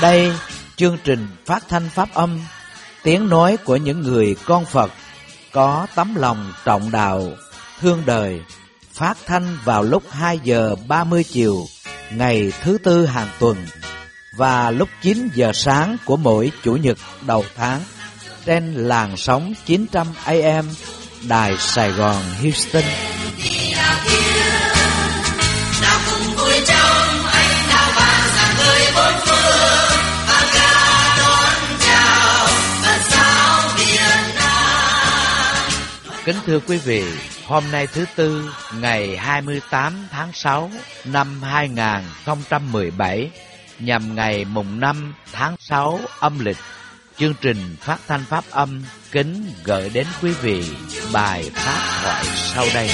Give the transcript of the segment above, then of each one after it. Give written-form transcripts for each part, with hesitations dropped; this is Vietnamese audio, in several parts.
Đây, chương trình phát thanh pháp âm, tiếng nói của những người con Phật có tấm lòng trọng đạo, thương đời, phát thanh vào lúc 2 giờ 30 chiều ngày thứ Tư hàng tuần và lúc 9 giờ sáng của mỗi Chủ nhật đầu tháng trên làn sóng 900 AM Đài Sài Gòn Houston. Kính thưa quý vị, hôm nay thứ Tư, ngày 28 tháng 6 năm 2017, nhằm ngày mùng 5 tháng 6 âm lịch, chương trình phát thanh pháp âm kính gửi đến quý vị bài pháp thoại sau đây.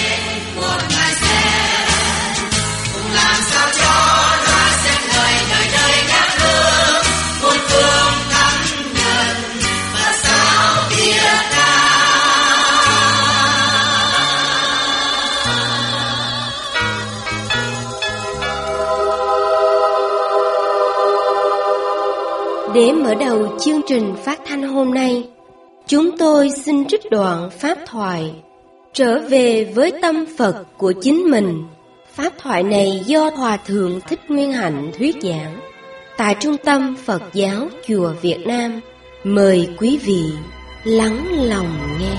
Để mở đầu chương trình phát thanh hôm nay, chúng tôi xin trích đoạn pháp thoại Trở về với tâm Phật của chính mình. Pháp thoại này do Hòa Thượng Thích Nguyên Hạnh thuyết giảng tại Trung tâm Phật giáo Chùa Việt Nam. Mời quý vị lắng lòng nghe.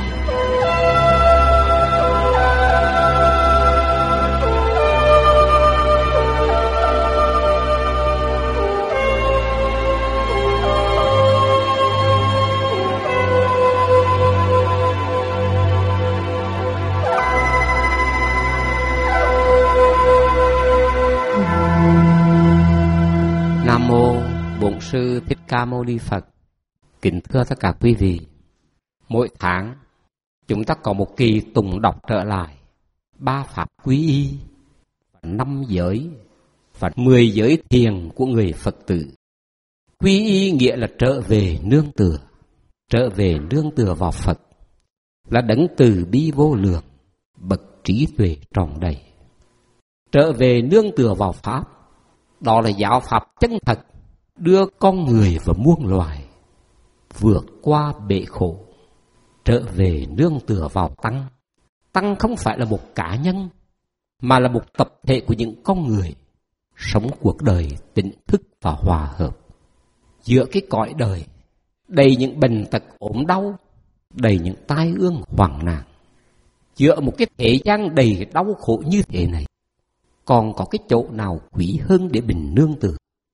Nam mô Bổn Sư Thích Ca Mâu Ni Phật. Kính thưa tất cả quý vị, mỗi tháng chúng ta có một kỳ tùng đọc trở lại 3 pháp quy y, 5 giới và 10 giới thiền của người Phật tử. Quy y nghĩa là trở về nương tựa vào Phật, là đấng từ bi vô lượng, bậc trí tuệ tròn đầy. Trở về nương tựa vào Pháp, đó là giáo pháp chân thật, đưa con người và muôn loài vượt qua bể khổ. Trở về nương tựa vào Tăng. Tăng không phải là một cá nhân, mà là một tập thể của những con người sống cuộc đời tỉnh thức và hòa hợp. Giữa cái cõi đời đầy những bệnh tật ốm đau, đầy những tai ương hoạn nạn, giữa một cái thế gian đầy đau khổ như thế này, còn có cái chỗ nào quý hơn để mình nương tựa?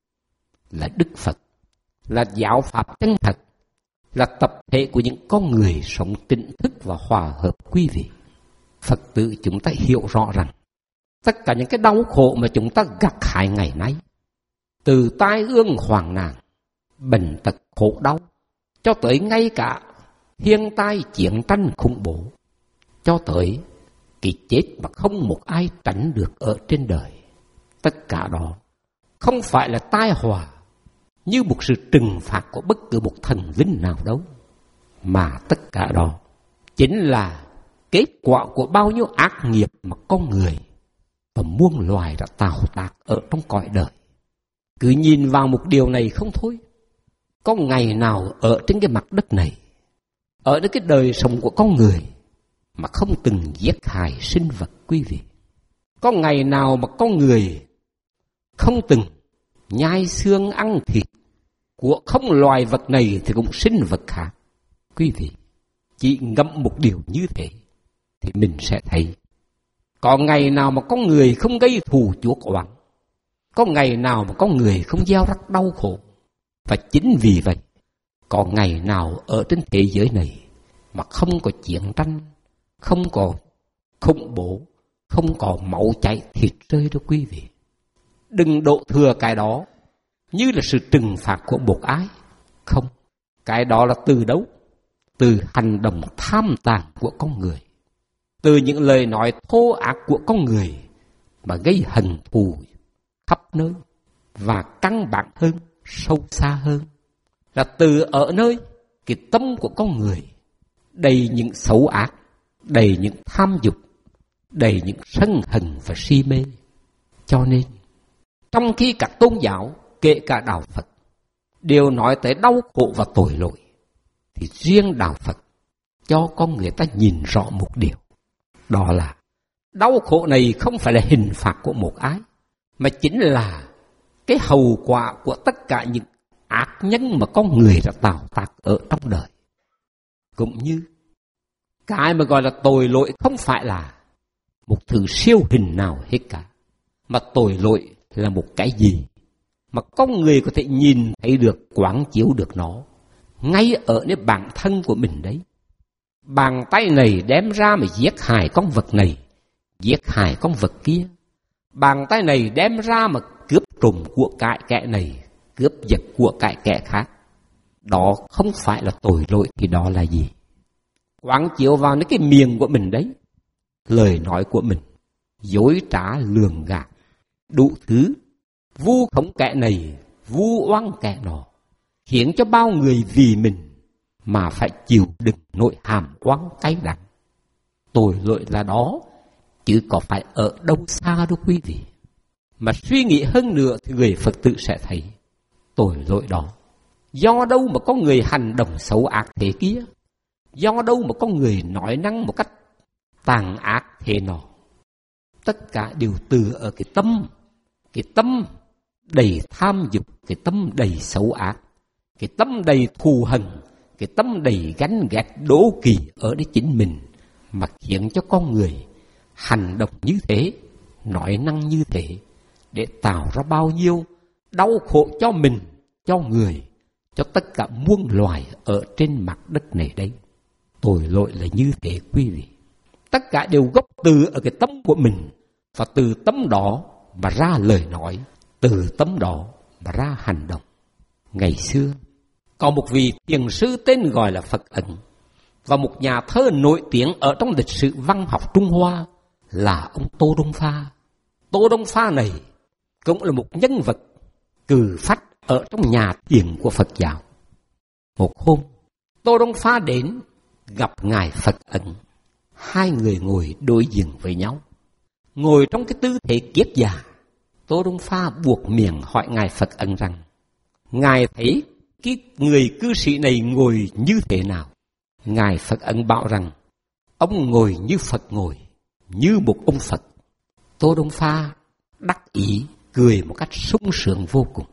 Là Đức Phật, là giáo pháp chân thật, là tập thể của những con người sống tỉnh thức và hòa hợp. Quý vị Phật tử chúng ta hiểu rõ rằng tất cả những cái đau khổ mà chúng ta gặt hái ngày nay, từ tai ương hoạn nạn, bệnh tật khổ đau, cho tới ngay cả thiên tai chiến tranh khủng bố, cho tới cái chết mà không một ai tránh được ở trên đời, tất cả đó không phải là tai họa như một sự trừng phạt của bất cứ một thần linh nào đâu, mà tất cả đó chính là kết quả của bao nhiêu ác nghiệp mà con người và muôn loài đã tạo tác ở trong cõi đời. Cứ nhìn vào một điều này không thôi, có ngày nào ở trên cái mặt đất này, ở trên cái đời sống của con người mà không từng giết hại sinh vật? Quý vị, có ngày nào mà con người không từng nhai xương ăn thịt của không loài vật này thì cũng sinh vật khác? Quý vị chỉ ngẫm một điều như thế thì mình sẽ thấy, có ngày nào mà con người không gây thù chuốc oán, có ngày nào mà con người không gieo rắc đau khổ. Và chính vì vậy, có ngày nào ở trên thế giới này mà không có chiến tranh, không có khủng bố, không có máu chảy thịt rơi đâu quý vị. Đừng đổ thừa cái đó như là sự trừng phạt của một ai. Không, cái đó là từ đâu? Từ hành động tham tàn của con người, từ những lời nói thô ác của con người mà gây hận thù khắp nơi. Và căn bản hơn, sâu xa hơn, là từ ở nơi cái tâm của con người đầy những xấu ác, đầy những tham dục, đầy những sân hận và si mê. Cho nên trong khi các tôn giáo, kể cả đạo Phật, đều nói tới đau khổ và tội lỗi, thì riêng đạo Phật cho con người ta nhìn rõ một điều, đó là đau khổ này không phải là hình phạt của một ai, mà chính là cái hậu quả của tất cả những ác nhân mà con người đã tạo tác ở trong đời. Cũng như cái mà gọi là tội lỗi không phải là một thứ siêu hình nào hết cả, mà tội lỗi là một cái gì mà con người có thể nhìn thấy được, quán chiếu được nó ngay ở nơi bản thân của mình đấy. Bàn tay này đem ra mà giết hại con vật này, giết hại con vật kia. Bàn tay này đem ra mà cướp trộm của cải kẻ này, cướp giật của cải kẻ khác. Đó không phải là tội lỗi thì đó là gì? Quán chiếu vào cái miệng của mình đấy, lời nói của mình, dối trá lường gạt, đủ thứ, vu khống kẻ này, vu oan kẻ nọ, khiến cho bao người vì mình mà phải chịu đựng nỗi hàm oán cay đắng. Tội lỗi là đó, chứ có phải ở đâu xa đâu quý vị. Mà suy nghĩ hơn nữa thì người Phật tử sẽ thấy tội lỗi đó do đâu mà có người hành động xấu ác thế kia, do đâu mà có người nói năng một cách tàn ác thế nọ. Tất cả đều từ ở cái tâm đầy tham dục, cái tâm đầy xấu ác, cái tâm đầy thù hằn, cái tâm đầy gánh ghét đố kỵ ở đấy chính mình, mà khiến cho con người hành động như thế, nói năng như thế, để tạo ra bao nhiêu đau khổ cho mình, cho người, cho tất cả muôn loài ở trên mặt đất này đấy. Tội lỗi là như thế quý vị. Tất cả đều gốc từ ở cái tâm của mình, và từ tâm đó mà ra lời nói, từ tâm đó mà ra hành động. Ngày xưa có một vị thiền sư tên gọi là Phật Ấn, và một nhà thơ nổi tiếng ở trong lịch sử văn học Trung Hoa là ông Tô Đông Pha. Tô Đông Pha này cũng là một nhân vật cừ phách ở trong nhà thiền của Phật giáo. Một hôm, Tô Đông Pha đến gặp Ngài Phật Ấn. Hai người ngồi đối diện với nhau, ngồi trong cái tư thế kiết già. Tô Đông Pha buộc miệng hỏi Ngài Phật Ấn rằng: Ngài thấy cái người cư sĩ này ngồi như thế nào? Ngài Phật Ấn bảo rằng: ông ngồi như Phật ngồi, như một ông Phật. Tô Đông Pha đắc ý cười một cách sung sướng vô cùng.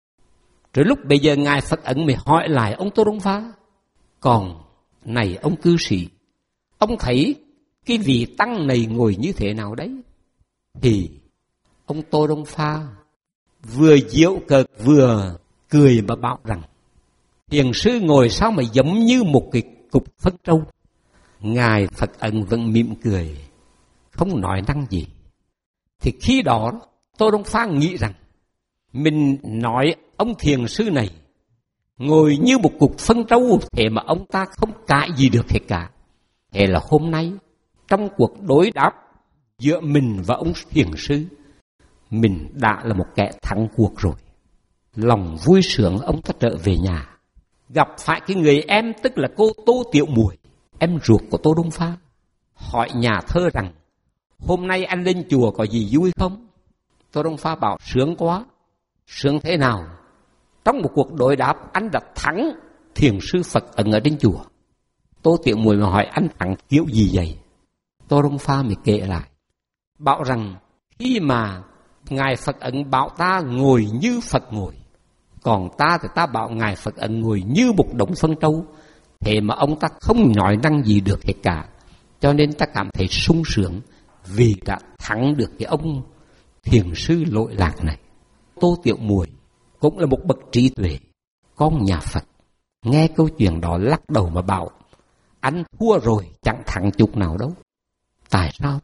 Rồi lúc bây giờ Ngài Phật Ấn mới hỏi lại ông Tô Đông Pha: còn này ông cư sĩ, ông thấy cái vị tăng này ngồi như thế nào đấy? Thì ông Tô Đông Pha vừa giễu cợt vừa cười mà bảo rằng: thiền sư ngồi sao mà giống như một cái cục phân trâu. Ngài Phật Ấn vẫn mỉm cười, không nói năng gì. Thì khi đó Tô Đông Pha nghĩ rằng mình nói ông thiền sư này ngồi như một cục phân trâu, thế mà ông ta không cãi gì được hết cả. Thế là hôm nay trong cuộc đối đáp giữa mình và ông thiền sư, mình đã là một kẻ thắng cuộc rồi. Lòng vui sướng ông ta trở về nhà, gặp phải cái người em tức là cô Tô Tiểu Muội, em ruột của Tô Đông Pha, hỏi nhà thơ rằng: hôm nay anh lên chùa có gì vui không? Tô Đông Pha bảo: sướng quá. Sướng thế nào? Trong một cuộc đối đáp anh đã thắng thiền sư Phật Ấn ở trên chùa. Tô Tiểu Muội mà hỏi: anh thắng kiểu gì vậy? Tô Đông Pha mới kể lại, bảo rằng khi mà Ngài Phật Ấn bảo ta ngồi như Phật ngồi, còn ta thì ta bảo Ngài Phật Ấn ngồi như một đống phân trâu, thế mà ông ta không nói năng gì được hết cả. Cho nên ta cảm thấy sung sướng vì đã thắng được cái ông thiền sư lỗi lạc này. Tô Tiểu Muội cũng là một bậc trí tuệ, con nhà Phật, nghe câu chuyện đó lắc đầu mà bảo: anh thua rồi, chẳng thắng chút nào đâu. Tại sao?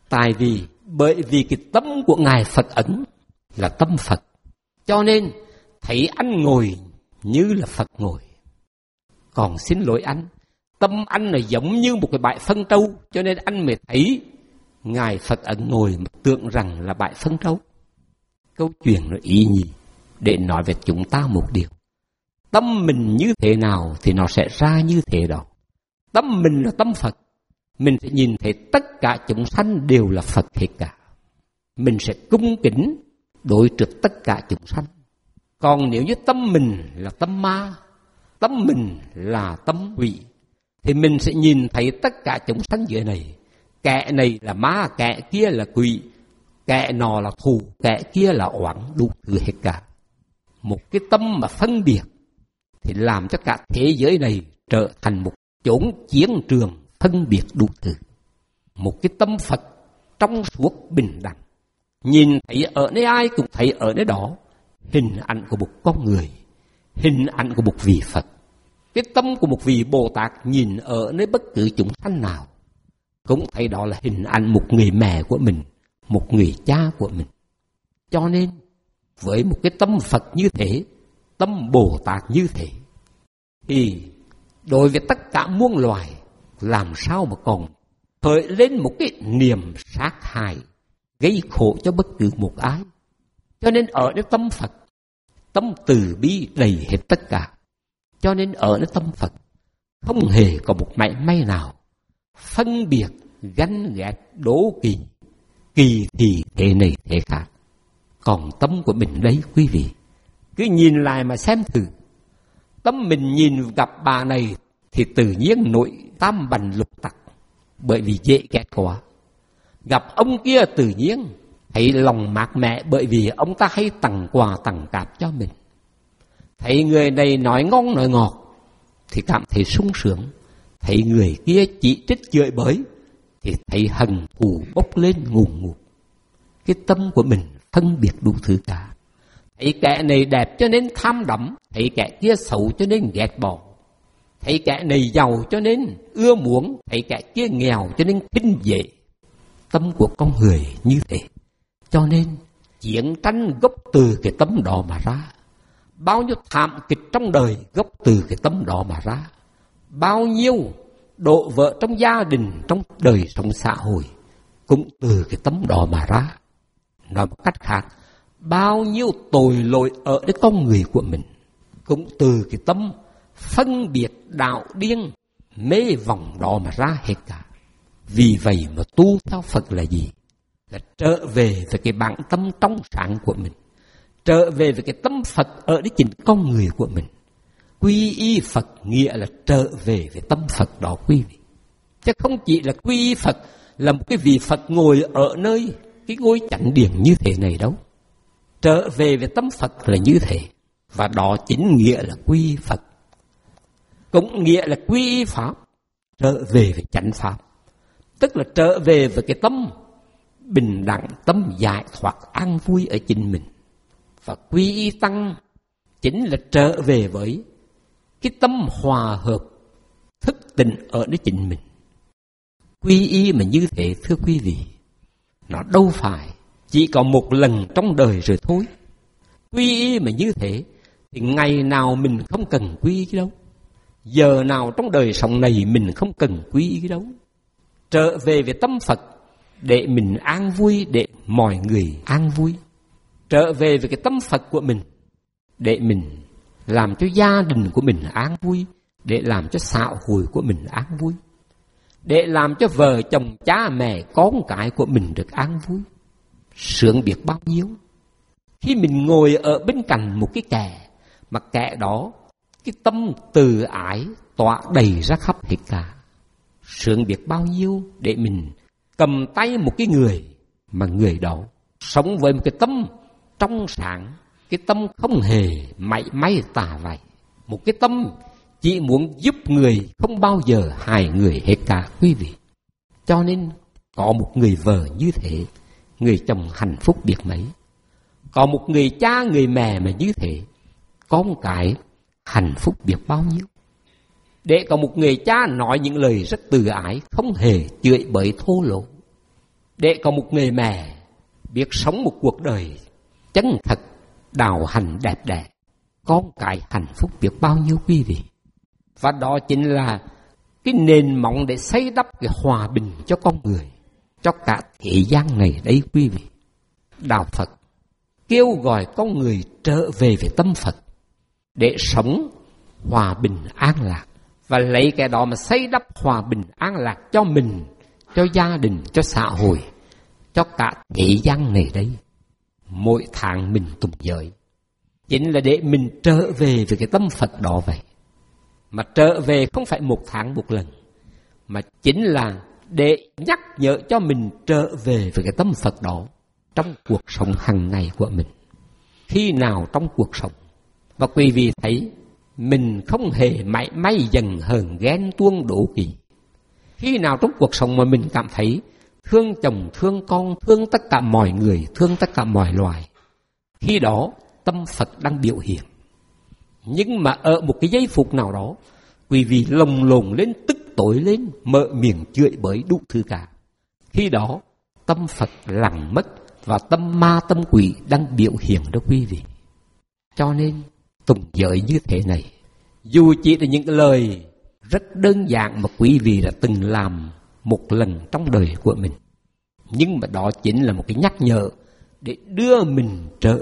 Bởi vì cái tâm của Ngài Phật Ấn là tâm Phật, cho nên thấy anh ngồi như là Phật ngồi. Còn xin lỗi anh, tâm anh là giống như một cái bãi phân trâu, cho nên anh mới thấy Ngài Phật Ấn ngồi mà tưởng rằng là bãi phân trâu. Câu chuyện nó ý nhị để nói về chúng ta một điều: tâm mình như thế nào thì nó sẽ ra như thế đó. Tâm mình là tâm Phật, mình sẽ nhìn thấy tất cả chúng sanh đều là Phật hết cả. Mình sẽ cung kính đối trước tất cả chúng sanh. Còn nếu như tâm mình là tâm ma, tâm mình là tâm quỷ, thì mình sẽ nhìn thấy tất cả chúng sanh dưới này. Kẻ này là ma, kẻ kia là quỷ, kẻ nọ là thù, kẻ kia là oán, đủ thứ hết cả. Một cái tâm mà phân biệt thì làm cho cả thế giới này trở thành một chốn chiến trường phân biệt đủ thứ. Một cái tâm Phật trong suốt bình đẳng, nhìn thấy ở nơi ai cũng thấy ở nơi đó hình ảnh của một con người, hình ảnh của một vị Phật. Cái tâm của một vị Bồ Tát nhìn ở nơi bất cứ chúng sanh nào cũng thấy đó là hình ảnh một người mẹ của mình, một người cha của mình. Cho nên với một cái tâm Phật như thế, tâm Bồ Tát như thế, thì đối với tất cả muôn loài làm sao mà còn khởi lên một cái niềm sát hại, gây khổ cho bất cứ một ai. Cho nên ở nơi tâm Phật, tâm từ bi đầy hết tất cả. Cho nên ở nơi tâm Phật không hề có một mảy may nào phân biệt, ganh ghét, đố kỵ, kỳ thị thế này thế khác. Còn tâm của mình đấy quý vị, cứ nhìn lại mà xem thử. Tâm mình nhìn gặp bà này thì tự nhiên nội tam bành lục tặc, bởi vì dễ ghét quá. Gặp ông kia tự nhiên thấy lòng mát mẻ, bởi vì ông ta hay tặng quà tặng cáp cho mình. Thấy người này nói ngon nói ngọt thì cảm thấy sung sướng. Thấy người kia chỉ trích chửi bới thì thấy hận thù bốc lên ngùn ngụt. Cái tâm của mình phân biệt đủ thứ cả. Thấy kẻ này đẹp cho nên tham đắm, thấy kẻ kia xấu cho nên ghét bỏ, thấy kẻ này giàu cho nên ưa muốn, thấy kẻ kia nghèo cho nên khinh dễ. Tâm của con người như thế. Cho nên chiến tranh gốc từ cái tâm đó mà ra. Bao nhiêu thảm kịch trong đời gốc từ cái tâm đó mà ra. Bao nhiêu đổ vỡ trong gia đình, trong đời sống xã hội cũng từ cái tâm đó mà ra. Nói một cách khác, bao nhiêu tội lỗi ở cái con người của mình cũng từ cái tâm phân biệt đạo điên mê vọng đó mà ra hết cả. Vì vậy mà tu theo Phật là gì? Là trở về với cái bản tâm trong sáng của mình, trở về với cái tâm Phật ở đấy chính con người của mình. Quy y Phật nghĩa là trở về với tâm Phật đó quý vị. Chứ không chỉ là quy y Phật là một cái vị Phật ngồi ở nơi cái ngôi chánh điện như thế này đâu. Trở về với tâm Phật là như thế. Và đó chính nghĩa là quy y Phật. Cũng nghĩa là quy y Pháp, trở về với chánh Pháp. Tức là trở về với cái tâm bình đẳng, tâm giải thoát an vui ở chính mình. Và quy y Tăng chính là trở về với cái tâm hòa hợp, thức tỉnh ở nơi chính mình. Quy y mà như thế thưa quý vị, nó đâu phải chỉ có một lần trong đời rồi thôi. Quy y mà như thế thì ngày nào mình không cần quy y đâu, giờ nào trong đời sống này mình không cần quy y đâu. Trở về với tâm Phật để mình an vui, để mọi người an vui. Trở về với cái tâm Phật của mình để mình làm cho gia đình của mình an vui, để làm cho xã hội của mình an vui, để làm cho vợ chồng cha mẹ con cái của mình được an vui. Sướng biết bao nhiêu khi mình ngồi ở bên cạnh một cái kẻ mà kẻ đó cái tâm từ ái tỏa đầy ra khắp hết cả. Sướng biết bao nhiêu để mình cầm tay một cái người mà người đó sống với một cái tâm trong sáng, cái tâm không hề mảy may tà vậy, một cái tâm chỉ muốn giúp người, không bao giờ hại người hết cả quý vị. Cho nên có một người vợ như thế, người chồng hạnh phúc biết mấy. Có một người cha, người mẹ mà như thế, con cái hạnh phúc biết bao nhiêu. Để có một người cha nói những lời rất từ ái, không hề chửi bới thô lỗ. Để có một người mẹ biết sống một cuộc đời chân thật, đạo hành đẹp đẽ, con cái hạnh phúc biết bao nhiêu quý vị. Và đó chính là cái nền móng để xây đắp cái hòa bình cho con người, cho cả thế gian này đấy quý vị. Đạo Phật kêu gọi con người trở về với tâm Phật để sống hòa bình an lạc, và lấy cái đó mà xây đắp hòa bình an lạc cho mình, cho gia đình, cho xã hội, cho cả thế gian này đấy. Mỗi tháng mình tụng giới, chính là để mình trở về với cái tâm Phật đó vậy. Mà trở về không phải một tháng một lần, mà chính là để nhắc nhở cho mình trở về với cái tâm Phật đó trong cuộc sống hàng ngày của mình. Khi nào trong cuộc sống và quý vị thấy mình không hề mảy may giận hờn ghen tuông đố kỵ, khi nào trong cuộc sống mà mình cảm thấy thương chồng, thương con, thương tất cả mọi người, thương tất cả mọi loài, khi đó tâm Phật đang biểu hiện. Nhưng mà ở một cái giây phút nào đó, quý vị lồng lồn lên, tức tối lên, mở miệng chửi bới đủ thứ cả, khi đó tâm Phật lặng mất và tâm ma tâm quỷ đang biểu hiện đó quý vị. Cho nên tùng giới như thế này, dù chỉ là những lời rất đơn giản mà quý vị đã từng làm một lần trong đời của mình, nhưng mà đó chính là một cái nhắc nhở để đưa mình trở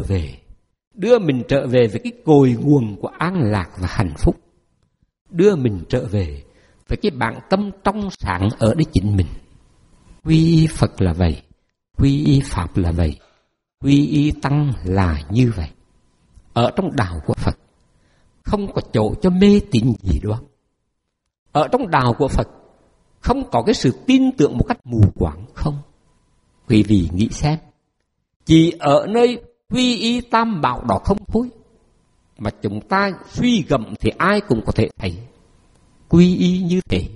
về với cái cội nguồn của an lạc và hạnh phúc, đưa mình trở về với cái bản tâm trong sáng ở đấy chính mình. Quy y Phật là vậy, quy y Pháp là vậy, quy y Tăng là như vậy. Ở trong đạo của Phật không có chỗ cho mê tín gì đó. Ở trong đạo của Phật không có cái sự tin tưởng một cách mù quáng, không. Quý vị nghĩ xem, chỉ ở nơi quy y Tam Bảo đó không thôi, mà chúng ta suy gẫm thì ai cũng có thể thấy quy y như thế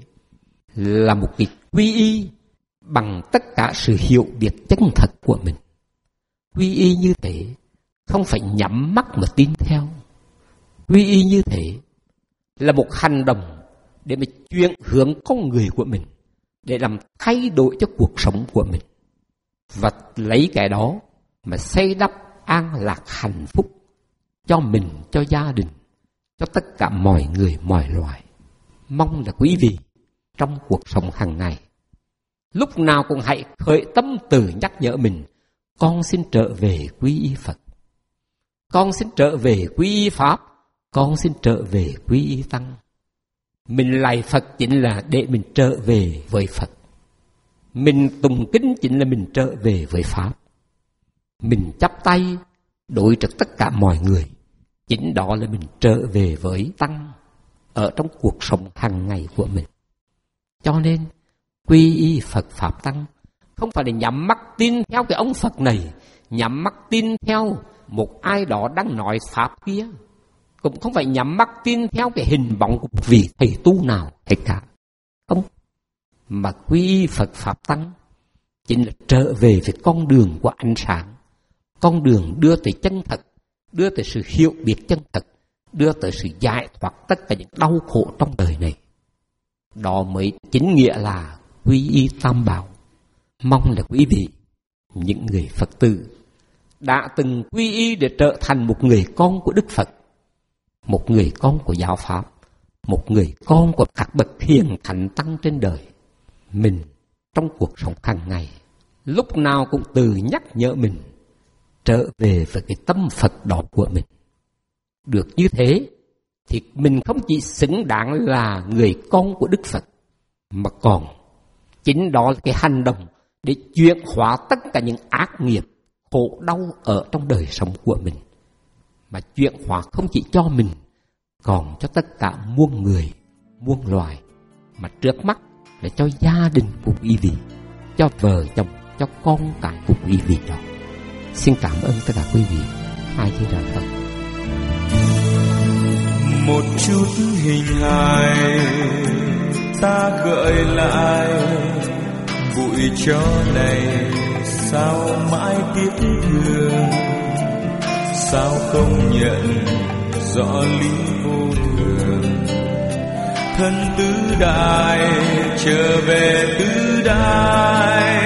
là một cái quy y bằng tất cả sự hiểu biết chân thật của mình. Quy y như thế không phải nhắm mắt mà tin theo. Quy y như thế là một hành động để mà chuyển hướng con người của mình, để làm thay đổi cho cuộc sống của mình, và lấy cái đó mà xây đắp an lạc hạnh phúc cho mình, cho gia đình, cho tất cả mọi người, mọi loài. Mong là quý vị trong cuộc sống hàng ngày lúc nào cũng hãy khởi tâm từ nhắc nhở mình: con xin trở về quy y Phật, con xin trở về quy y Pháp, con xin trở về quy y Tăng. Mình lạy Phật chính là để mình trở về với Phật. Mình tùng kính chính là mình trở về với Pháp. Mình chắp tay đối trước tất cả mọi người, chính đó là mình trở về với Tăng ở trong cuộc sống hàng ngày của mình. Cho nên quy y Phật Pháp Tăng không phải là nhắm mắt tin theo cái ông Phật này, nhắm mắt tin theo một ai đó đang nói Pháp kia, cũng không phải nhắm mắt tin theo cái hình bóng của một vị thầy tu nào hết cả. Không. Mà quy y Phật Pháp Tăng chính là trở về với con đường của ánh sáng, con đường đưa tới chân thật, đưa tới sự hiểu biết chân thật, đưa tới sự giải thoát tất cả những đau khổ trong đời này. Đó mới chính nghĩa là quy y Tam Bảo. Mong là quý vị, những người Phật tử đã từng quy y để trở thành một người con của Đức Phật, một người con của giáo Pháp, một người con của các bậc hiền thánh tăng trên đời. Mình trong cuộc sống hàng ngày lúc nào cũng tự nhắc nhở mình trở về với cái tâm Phật đó của mình. Được như thế thì mình không chỉ xứng đáng là người con của Đức Phật, mà còn chính đó là cái hành động để chuyển hóa tất cả những ác nghiệp, khổ đau ở trong đời sống của mình. Mà chuyển hóa không chỉ cho mình, còn cho tất cả muôn người, muôn loài. Mà trước mắt là cho gia đình của quý vị, cho vợ chồng, cho con cái của quý vị đó. Xin cảm ơn tất cả quý vị. A Di Đà Phật. Một chút hình hài ta gợi lại, bụi tro này sao mãi tiếc thương, sao không nhận rõ lý vô thường. Thân tứ đại trở về tứ đại,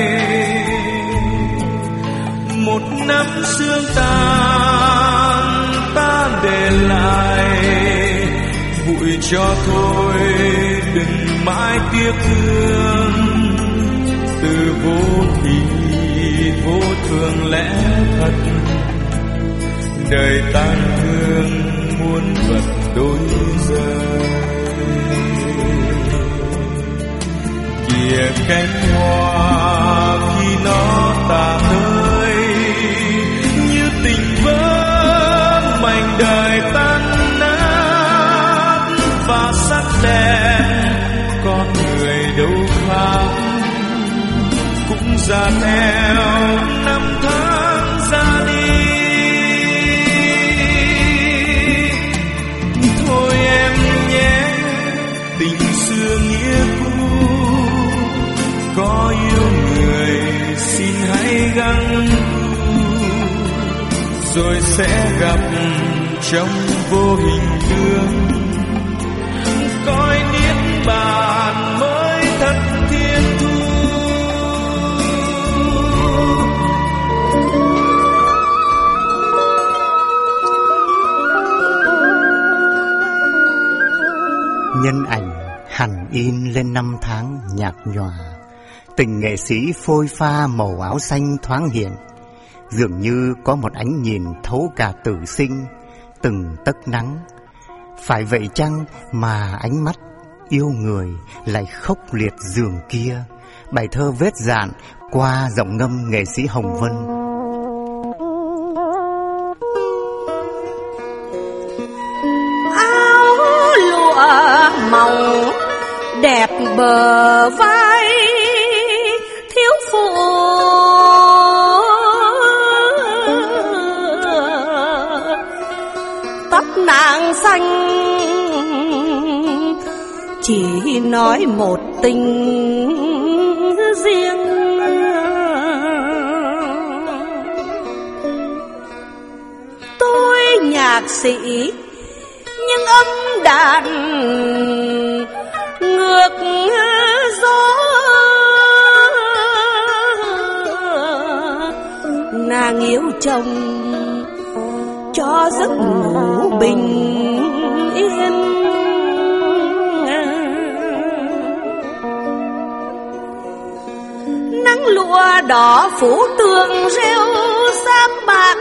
một năm xương tàn ta để lại, bụi cho thôi đừng mãi tiếc thương. Từ vô thì vô thường lẽ thật, đời tan thương muôn vật đôi rơi. Kìa cánh hoa khi nó tàn rơi, như tình vỡ già theo năm tháng ra đi. Thôi em nhé, tình xưa nghĩa cũ, có yêu người xin hãy gắng rồi sẽ gặp trong vô hình tương. Coi niết bàn mới thật thiên thu. Nhân ảnh hằn in lên năm tháng nhạt nhòa, tình nghệ sĩ phôi pha màu áo xanh thoáng hiện, dường như có một ánh nhìn thấu cả tử sinh, từng tấc nắng. Phải vậy chăng mà ánh mắt yêu người lại khốc liệt giường kia? Bài thơ vết dạn qua giọng ngâm nghệ sĩ Hồng Vân. Áo lụa mỏng đẹp bờ vai thiếu phụ, tóc nàng xanh chỉ nói một tình riêng. Tôi nhạc sĩ nhưng âm đàn ngược gió, nàng yêu chồng cho giấc ngủ bình yên. Nắng lụa đỏ phủ tường rêu sam bạc,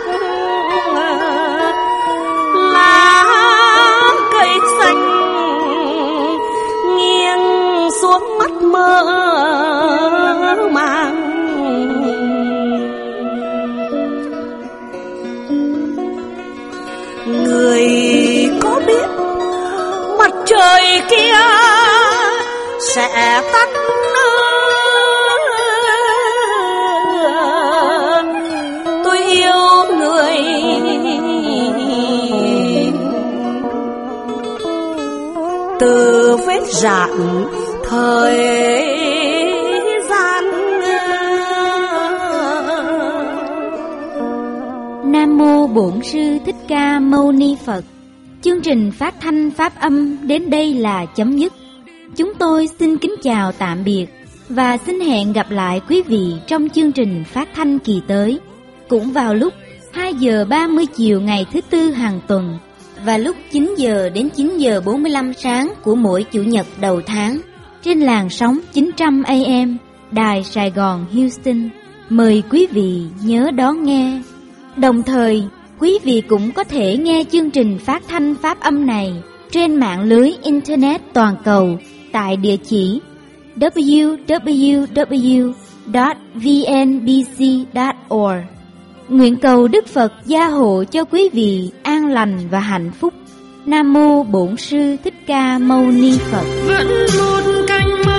lá cây xanh nghiêng xuống mắt mơ màng. Người có biết mặt trời kia sẽ tắt, tôi yêu người từ vết rạn thời gian. Nam mô Bổn Sư Thích Ca Mâu Ni Phật. Chương trình phát thanh pháp âm đến đây là chấm dứt. Chúng tôi xin kính chào tạm biệt và xin hẹn gặp lại quý vị trong chương trình phát thanh kỳ tới, cũng vào lúc 2 giờ 30 chiều ngày thứ Tư hàng tuần và lúc 9 giờ đến 9 giờ 45 sáng của mỗi Chủ nhật đầu tháng trên làn sóng 900 AM Đài Sài Gòn Houston. Mời quý vị nhớ đón nghe. Đồng thời, quý vị cũng có thể nghe chương trình phát thanh pháp âm này trên mạng lưới Internet toàn cầu tại địa chỉ www.vnbc.org. Nguyện cầu Đức Phật gia hộ cho quý vị an lành và hạnh phúc. Nam mô Bổn Sư Thích Ca Mâu Ni Phật. Vẫn một cánh mơ